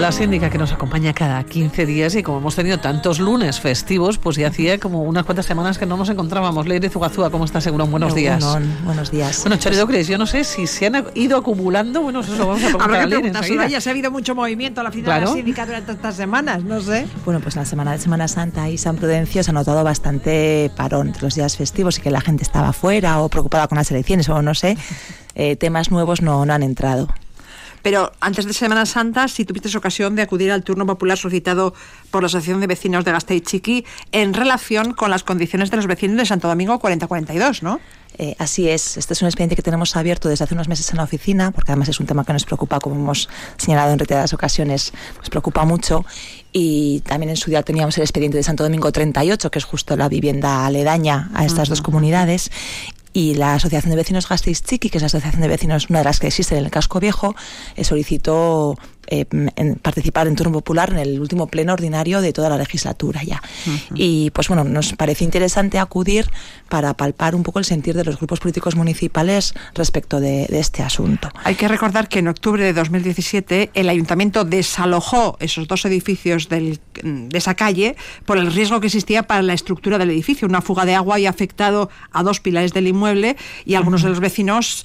la síndica que nos acompaña cada 15 días y como hemos tenido tantos lunes festivos, pues ya hacía como unas cuantas semanas que no nos encontrábamos. Leire Zugazúa, ¿cómo estás? Seguro, buenos días. Buenos días. Bueno, Chari Docres, yo no sé si se han ido acumulando, bueno, eso vamos a preguntar a Leire enseguida. Ya se ha habido mucho movimiento a la final de la síndica durante estas semanas, no sé. Bueno, pues la semana de Semana Santa y San Prudencio se ha notado bastante parón entre los días festivos y que la gente estaba fuera o preocupada con las elecciones o no sé, temas nuevos no han entrado. Pero antes de Semana Santa, si tuviste ocasión de acudir al turno popular solicitado por la Asociación de Vecinos de Gasteiz-Txiki en relación con las condiciones de los vecinos de Santo Domingo 4042, ¿no? Así es. Este es un expediente que tenemos abierto desde hace unos meses en la oficina, porque además es un tema que nos preocupa, como hemos señalado en reiteradas ocasiones, nos preocupa mucho. Y también en su día teníamos el expediente de Santo Domingo 38, que es justo la vivienda aledaña a estas dos comunidades. Y la Asociación de Vecinos Gasteiz-Txiki, que es la asociación de vecinos, una de las que existen en el Casco Viejo, solicitó participar en turno popular en el último pleno ordinario de toda la legislatura ya. Y pues bueno, nos parece interesante acudir para palpar un poco el sentir de los grupos políticos municipales respecto de este asunto. Hay que recordar que en octubre de 2017 el ayuntamiento desalojó esos dos edificios de esa calle por el riesgo que existía para la estructura del edificio. Una fuga de agua había afectado a dos pilares del inmueble y algunos de los vecinos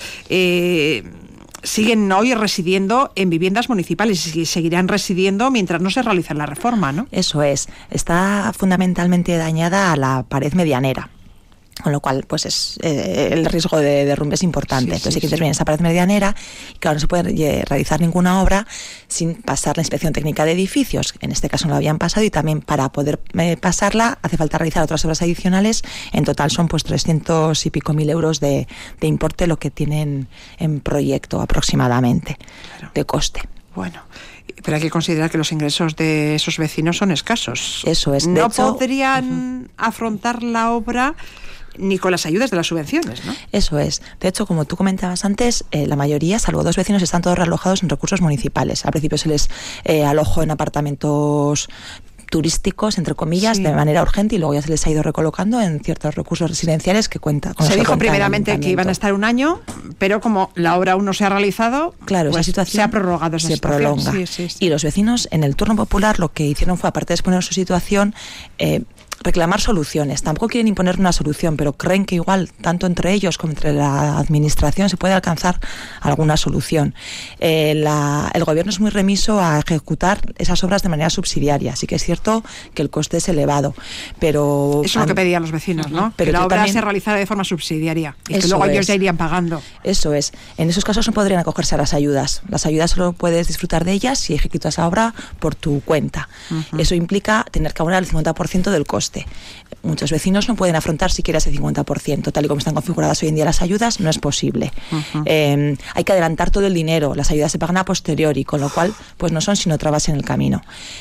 siguen hoy residiendo en viviendas municipales y seguirán residiendo mientras no se realice la reforma, ¿no? Eso es. Está fundamentalmente dañada a la pared medianera, con lo cual pues el riesgo de derrumbe es importante. Entonces hay que intervenir en esa pared medianera y claro, no se puede realizar ninguna obra sin pasar la inspección técnica de edificios. En este caso no lo habían pasado y también para poder pasarla hace falta realizar otras obras adicionales. En total son pues 300 y pico mil euros de importe lo que tienen en proyecto aproximadamente, claro, de coste. Bueno, pero hay que considerar que los ingresos de esos vecinos son escasos. Eso es. No podrían afrontar la obra ni con las ayudas de las subvenciones, ¿no? Eso es. De hecho, como tú comentabas antes, la mayoría, salvo dos vecinos, están todos realojados en recursos municipales. Al principio se les alojó en apartamentos turísticos, entre comillas, de manera urgente y luego ya se les ha ido recolocando en ciertos recursos residenciales que cuenta con. Se dijo primeramente que iban a estar un año, pero como la obra aún no se ha realizado, claro, pues esa situación se ha prorrogado esa situación. Se prolonga. Sí. Y los vecinos en el turno popular lo que hicieron fue, aparte de exponer su situación, reclamar soluciones. Tampoco quieren imponer una solución, pero creen que igual, tanto entre ellos como entre la administración, se puede alcanzar alguna solución. El gobierno es muy remiso a ejecutar esas obras de manera subsidiaria. Sí que es cierto que el coste es elevado, pero eso es lo que pedían los vecinos, ¿no? Pero que la obra se realizara de forma subsidiaria y que luego ellos ya irían pagando. Eso es. En esos casos no podrían acogerse a las ayudas. Las ayudas solo puedes disfrutar de ellas si ejecutas la obra por tu cuenta. Eso implica tener que abonar el 50% del coste. Muchos vecinos no pueden afrontar siquiera ese 50%, tal y como están configuradas hoy en día las ayudas, no es posible. Hay que adelantar todo el dinero, las ayudas se pagan a posteriori, con lo cual pues no son sino trabas en el camino.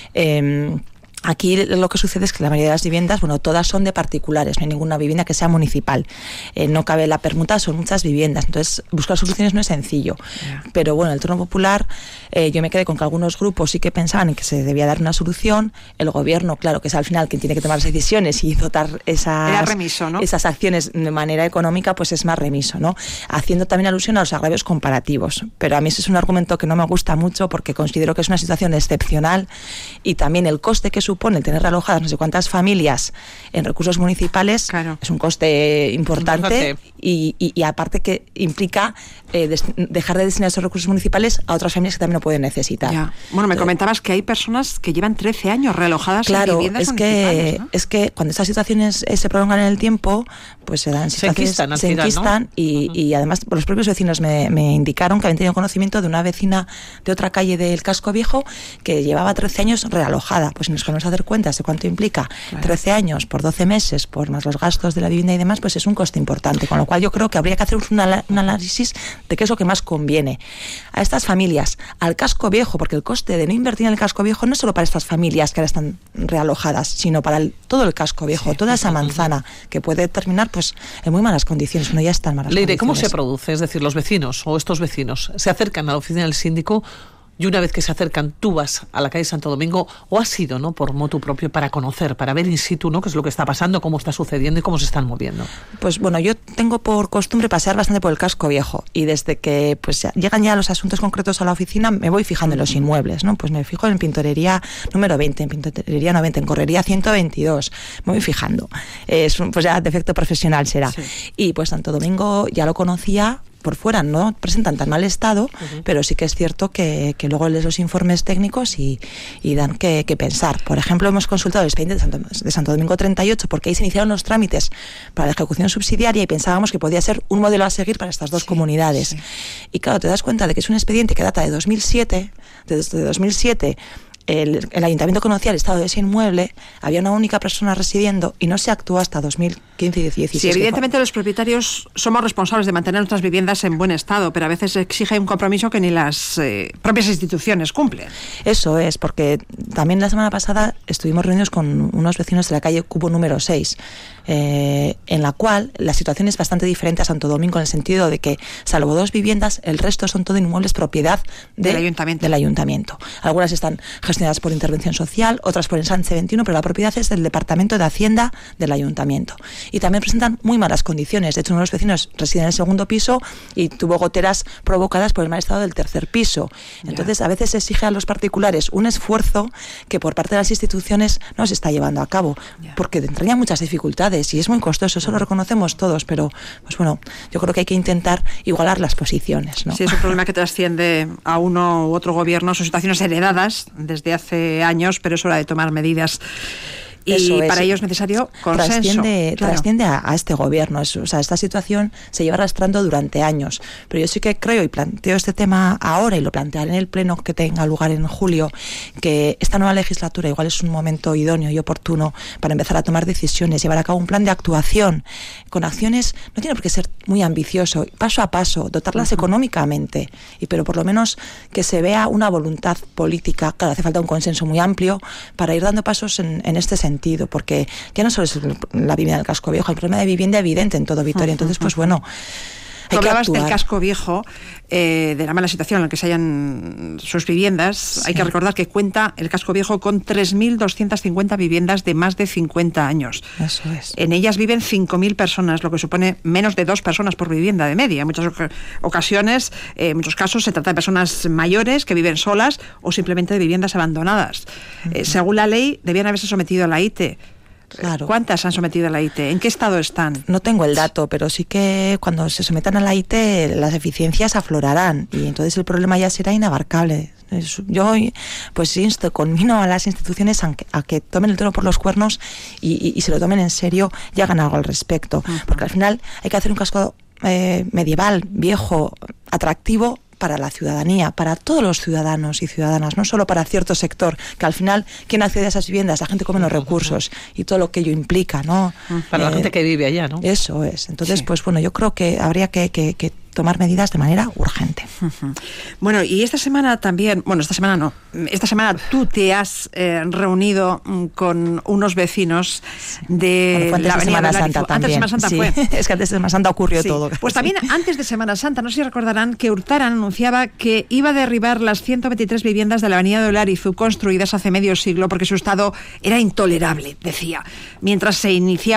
Aquí lo que sucede es que la mayoría de las viviendas, bueno, todas son de particulares, no hay ninguna vivienda que sea municipal. No cabe la permuta, son muchas viviendas, entonces buscar soluciones no es sencillo. Pero bueno, el turno popular, yo me quedé con que algunos grupos sí que pensaban en que se debía dar una solución. El gobierno, claro, que es al final quien tiene que tomar las decisiones y dotar Era remiso, ¿no? esas acciones de manera económica, pues es más remiso, ¿no? Haciendo también alusión a los agravios comparativos. Pero a mí ese es un argumento que no me gusta mucho porque considero que es una situación excepcional y también el coste que supone el tener realojadas no sé cuántas familias en recursos municipales, claro, es un coste importante. Y aparte que implica dejar de destinar esos recursos municipales a otras familias que también lo pueden necesitar. Ya. Bueno, me comentabas que hay personas que llevan 13 años realojadas en viviendas municipales, ¿no? Es que cuando estas situaciones se prolongan en el tiempo, pues se dan situaciones, se enquistan, ¿no? Y además los propios vecinos me indicaron que habían tenido conocimiento de una vecina de otra calle del Casco Viejo que llevaba 13 años realojada. Pues si nos ponemos a hacer cuentas de cuánto implica 13 años por 12 meses, por más los gastos de la vivienda y demás, pues es un coste importante, con lo cual yo creo que habría que hacer un análisis de qué es lo que más conviene a estas familias, al Casco Viejo, porque el coste de no invertir en el Casco Viejo no es solo para estas familias que ahora están realojadas, sino para todo el Casco Viejo, toda esa manzana que puede terminar pues en muy malas condiciones, uno ya está en malas condiciones. ¿Cómo se produce? Es decir, los vecinos o estos vecinos se acercan a la oficina del síndico y una vez que se acercan, tú vas a la calle Santo Domingo, o has ido, ¿no?, por motu propio para conocer, para ver in situ, ¿no?, qué es lo que está pasando, cómo está sucediendo y cómo se están moviendo. Pues bueno, yo tengo por costumbre pasear bastante por el casco viejo, y desde que pues llegan ya los asuntos concretos a la oficina, me voy fijando en los inmuebles, ¿no? Pues me fijo en pintorería número 20, en pintorería 90, en correría 122, me voy fijando. Es pues ya defecto profesional será. Sí. Y pues Santo Domingo ya lo conocía por fuera, no presentan tan mal estado, pero sí que es cierto que luego lees los informes técnicos y dan que pensar. Por ejemplo, hemos consultado el expediente de Santo Domingo 38, porque ahí se iniciaron los trámites para la ejecución subsidiaria y pensábamos que podía ser un modelo a seguir para estas dos comunidades. Sí. Y claro, te das cuenta de que es un expediente que data de 2007, desde 2007, el ayuntamiento conocía el estado de ese inmueble, había una única persona residiendo y no se actuó hasta 2015 y 2016. Sí, evidentemente los propietarios somos responsables de mantener nuestras viviendas en buen estado, pero a veces exige un compromiso que ni las propias instituciones cumplen. Eso es, porque también la semana pasada estuvimos reunidos con unos vecinos de la calle Cubo número 6, en la cual la situación es bastante diferente a Santo Domingo, en el sentido de que, salvo 2 viviendas, el resto son todo inmuebles propiedad del ayuntamiento. Algunas están gestionadas por intervención social, otras por ensanche 21, pero la propiedad es del Departamento de Hacienda del ayuntamiento. Y también presentan muy malas condiciones. De hecho, uno de los vecinos reside en el segundo piso y tuvo goteras provocadas por el mal estado del tercer piso. Entonces, a veces se exige a los particulares un esfuerzo que por parte de las instituciones no se está llevando a cabo, porque entraña muchas dificultades y es muy costoso, eso lo reconocemos todos, pero pues bueno, yo creo que hay que intentar igualar las posiciones, ¿no? Sí, es un problema que trasciende a uno u otro gobierno, son situaciones heredadas desde hace años, pero es hora de tomar medidas. Y para ello es necesario consenso. Trasciende a este gobierno. O sea, esta situación se lleva arrastrando durante años. Pero yo sí que creo, y planteo este tema ahora, y lo plantearé en el pleno que tenga lugar en julio, que esta nueva legislatura igual es un momento idóneo y oportuno para empezar a tomar decisiones, llevar a cabo un plan de actuación, con acciones, no tiene por qué ser muy ambicioso, paso a paso, dotarlas económicamente, pero por lo menos que se vea una voluntad política. Claro, hace falta un consenso muy amplio para ir dando pasos en este sentido, porque ya no solo es la vivienda del casco viejo, el problema de vivienda evidente en todo Vitoria. Entonces, pues bueno, Tú hablabas del casco viejo, de la mala situación en la que se hallan sus viviendas. Sí. Hay que recordar que cuenta el casco viejo con 3.250 viviendas de más de 50 años. Eso es. En ellas viven 5.000 personas, lo que supone menos de 2 personas por vivienda de media. En muchas ocasiones, en muchos casos, se trata de personas mayores que viven solas o simplemente de viviendas abandonadas. Según la ley, debían haberse sometido a la ITE. Claro. ¿Cuántas han sometido a la ITE? ¿En qué estado están? No tengo el dato, pero sí que cuando se sometan a la ITE las deficiencias aflorarán y entonces el problema ya será inabarcable. Yo pues conmino a las instituciones a que tomen el toro por los cuernos y se lo tomen en serio y hagan algo al respecto. Porque al final hay que hacer un casco medieval, viejo, atractivo, para la ciudadanía, para todos los ciudadanos y ciudadanas, no solo para cierto sector, que al final, ¿quién accede a esas viviendas? La gente con menos recursos y todo lo que ello implica, ¿no? Para la gente que vive allá, ¿no? Eso es. Entonces, sí. Pues bueno, yo creo que habría que tomar medidas de manera urgente. Bueno, y esta semana también, esta semana tú te has reunido con unos vecinos de la Avenida Semana Santa también. Antes de Semana Santa sí. fue. Es que antes de Semana Santa ocurrió sí. todo. Pues también antes de Semana Santa, no sé si recordarán que Hurtaran anunciaba que iba a derribar las 123 viviendas de la Avenida de Olarizu construidas hace medio siglo porque su estado era intolerable, decía. Mientras se inicia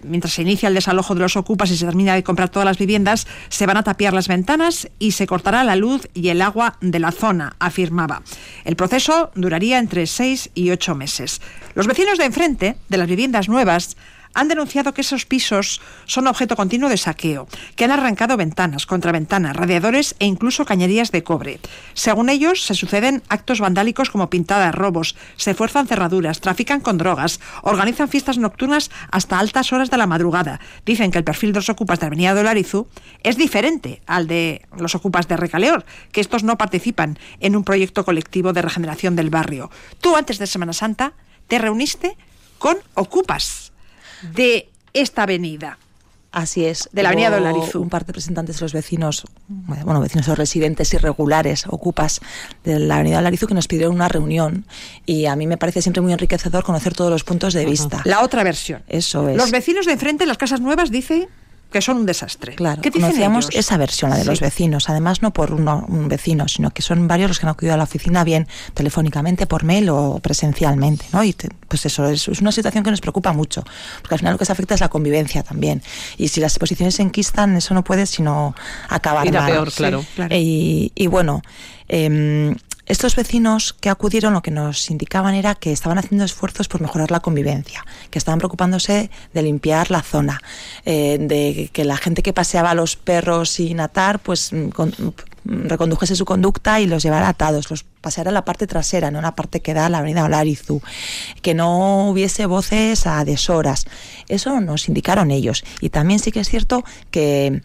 el desalojo de los ocupas y se termina de comprar todas las viviendas, se van a tapiar las ventanas y se cortará la luz y el agua de la zona, afirmaba. El proceso duraría entre 6 y 8 meses. Los vecinos de enfrente, de las viviendas nuevas, han denunciado que esos pisos son objeto continuo de saqueo, que han arrancado ventanas, contraventanas, radiadores e incluso cañerías de cobre. Según ellos, se suceden actos vandálicos como pintadas, robos, se fuerzan cerraduras, trafican con drogas, organizan fiestas nocturnas hasta altas horas de la madrugada. Dicen que el perfil de los ocupas de Avenida de Olarizu es diferente al de los ocupas de Recaleor, que estos no participan en un proyecto colectivo de regeneración del barrio. Tú, antes de Semana Santa, te reuniste con ocupas de esta avenida. Así es. De la Avenida de Olarizu. Un par de representantes de los vecinos, vecinos o residentes irregulares, ocupas de la Avenida de Olarizu, que nos pidieron una reunión y a mí me parece siempre muy enriquecedor conocer todos los puntos de vista. La otra versión. Eso es. Los vecinos de enfrente, las casas nuevas, dice que son un desastre. Claro, ¿Qué dicen conocíamos ellos? esa versión, la de los vecinos, además no por un vecino, sino que son varios los que han acudido a la oficina, bien telefónicamente, por mail o presencialmente, ¿no? Y pues eso es una situación que nos preocupa mucho, porque al final lo que se afecta es la convivencia también, y si las exposiciones se enquistan, eso no puede sino acabar Ir a mal. peor, claro. Sí, claro. Y bueno, estos vecinos que acudieron lo que nos indicaban era que estaban haciendo esfuerzos por mejorar la convivencia, que estaban preocupándose de limpiar la zona, de que la gente que paseaba a los perros sin atar, pues recondujese su conducta y los llevara atados, los paseara a la parte trasera, no en la parte que da a la avenida Olarizu, que no hubiese voces a deshoras. Eso nos indicaron ellos. Y también sí que es cierto que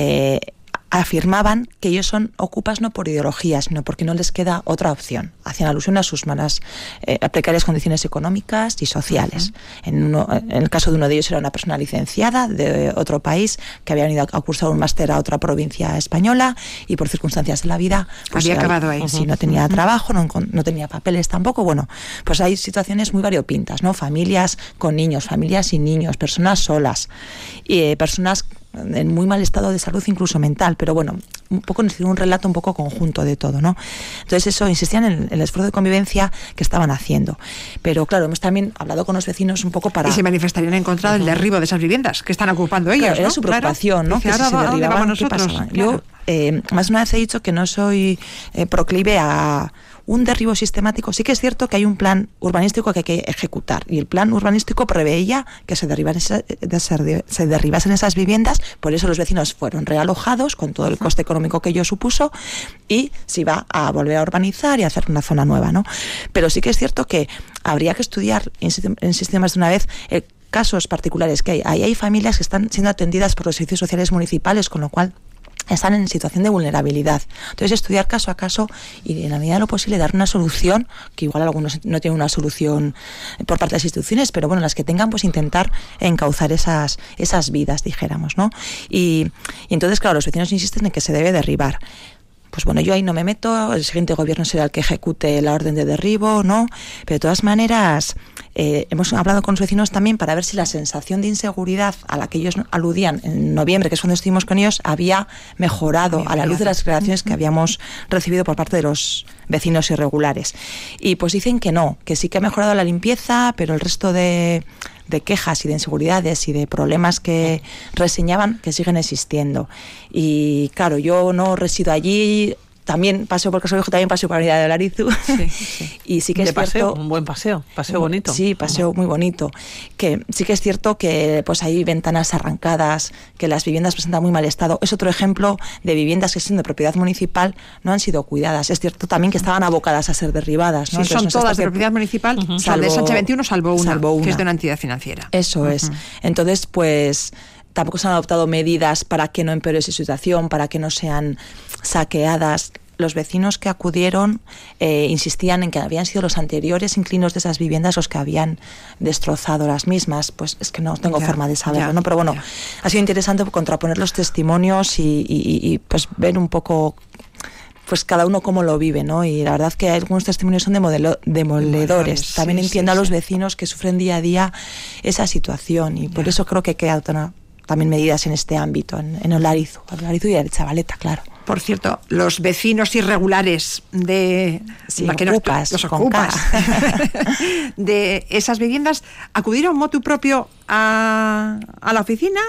afirmaban que ellos son ocupas no por ideología, sino porque no les queda otra opción. Hacían alusión a sus malas, precarias condiciones económicas y sociales. En el caso de uno de ellos era una persona licenciada de otro país que había venido a cursar un máster a otra provincia española y por circunstancias de la vida pues había acabado ahí. Si no tenía trabajo, no tenía papeles tampoco. Bueno, pues hay situaciones muy variopintas, ¿no? Familias con niños, familias sin niños, personas solas, personas en muy mal estado de salud, incluso mental, pero bueno, un poco nos hicieron un relato un poco conjunto de todo, ¿no? Entonces eso, insistían en el esfuerzo de convivencia que estaban haciendo, pero claro, hemos también hablado con los vecinos un poco para... Y se manifestarían en contra del derribo de esas viviendas que están ocupando ellos, claro, era ¿no? su preocupación, ¿no? Dice, Que si se ¿a dónde vamos derribaban, ¿qué pasaba? Claro. Yo más de una vez he dicho que no soy proclive a un derribo sistemático. Sí que es cierto que hay un plan urbanístico que hay que ejecutar, y el plan urbanístico preveía que se derribasen esas viviendas, por eso los vecinos fueron realojados con todo el coste económico que ello supuso, y se iba a volver a urbanizar y a hacer una zona nueva, ¿no? Pero sí que es cierto que habría que estudiar, insisto más de una vez, casos particulares que hay. Ahí hay familias que están siendo atendidas por los servicios sociales municipales, con lo cual están en situación de vulnerabilidad. Entonces, estudiar caso a caso y, en la medida de lo posible, dar una solución, que igual algunos no tienen una solución por parte de las instituciones, pero bueno, las que tengan, pues intentar encauzar esas vidas, dijéramos, ¿no? Y entonces, claro, los vecinos insisten en que se debe derribar. Pues bueno, yo ahí no me meto, el siguiente gobierno será el que ejecute la orden de derribo, ¿no? Pero de todas maneras, hemos hablado con los vecinos también para ver si la sensación de inseguridad a la que ellos aludían en noviembre, que es cuando estuvimos con ellos, había mejorado a la luz de las declaraciones que habíamos recibido por parte de los vecinos irregulares. Y pues dicen que no, que sí que ha mejorado la limpieza, pero el resto de quejas y de inseguridades y de problemas que reseñaban que siguen existiendo. Y claro, yo no resido allí, también paseo por Casalvejo, también paseo por la avenida de Olarizu. Sí. Y sí que es paseo, cierto, un buen paseo bonito. Sí, paseo muy bonito. Que sí que es cierto que pues hay ventanas arrancadas, que las viviendas presentan muy mal estado. Es otro ejemplo de viviendas que, siendo de propiedad municipal, no han sido cuidadas. Es cierto también que estaban abocadas a ser derribadas, ¿no? Sí, son todas de propiedad municipal, son de Sánchez 21, salvo una, que es de una entidad financiera. Eso es. Entonces, pues tampoco se han adoptado medidas para que no empeore esa situación, para que no sean saqueadas. Los vecinos que acudieron insistían en que habían sido los anteriores inquilinos de esas viviendas los que habían destrozado las mismas. Pues es que no tengo forma de saberlo, ¿no? Pero bueno, ha sido interesante contraponer los testimonios y pues ver un poco pues cada uno cómo lo vive, ¿no? Y la verdad que algunos testimonios son demoledores. También entiendo a los vecinos que sufren día a día esa situación, y por eso creo que hay que adoptar también medidas en este ámbito, en Olarizu y en Chavaleta, claro. Por cierto, los vecinos irregulares de los ocupas de esas viviendas acudieron motu propio a la oficina.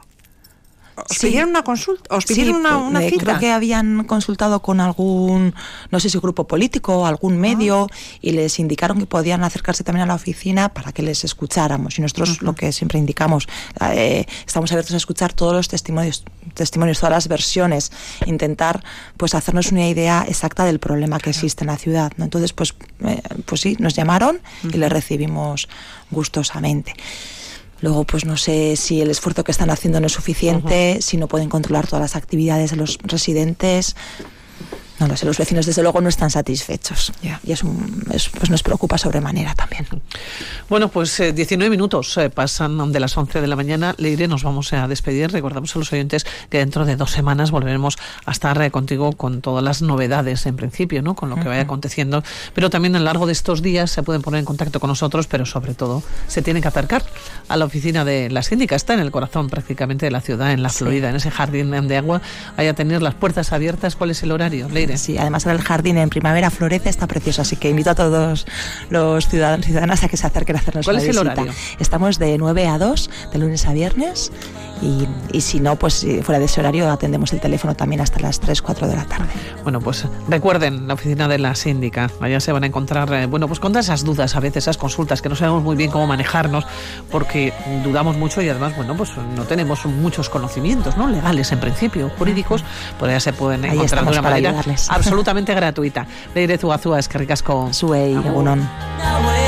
¿Os pidieron una consulta? ¿Os pidieron una cita? Creo que habían consultado con algún, no sé si grupo político o algún medio, y les indicaron que podían acercarse también a la oficina para que les escucháramos. Y nosotros lo que siempre indicamos, estamos abiertos a escuchar todos los testimonios, todas las versiones, intentar pues hacernos una idea exacta del problema que existe en la ciudad, ¿no? Entonces, pues sí, nos llamaron y les recibimos gustosamente. Luego, pues no sé si el esfuerzo que están haciendo no es suficiente, si no pueden controlar todas las actividades de los residentes. No lo sé, los vecinos desde luego no están satisfechos. Y pues nos preocupa sobremanera también. Bueno, pues 19 minutos pasan de las 11 de la mañana. Leire, nos vamos a despedir. Recordamos a los oyentes que dentro de 2 semanas volveremos a estar contigo con todas las novedades en principio, ¿no? Con lo que vaya aconteciendo. Pero también a lo largo de estos días se pueden poner en contacto con nosotros, pero sobre todo se tienen que acercar a la oficina de la síndica. Está en el corazón prácticamente de la ciudad, en la Florida, en ese jardín de agua. Hay a tener las puertas abiertas. ¿Cuál es el horario, Leire? Sí, además el jardín en primavera florece, está precioso, así que invito a todos los ciudadanos y ciudadanas a que se acerquen a hacernos una visita. ¿Cuál es el horario? Estamos de 9 a 2, de lunes a viernes, y si no, pues fuera de ese horario atendemos el teléfono también hasta las 3, 4 de la tarde. Bueno, pues recuerden la oficina de la síndica. Allá se van a encontrar, pues con todas esas dudas, a veces esas consultas que no sabemos muy bien cómo manejarnos, porque dudamos mucho y además, pues no tenemos muchos conocimientos, ¿no? Legales en principio, jurídicos, por allá se pueden encontrar de una manera absolutamente gratuita. Leire Zugazúa, eskerrik asko. Zuei, egunon.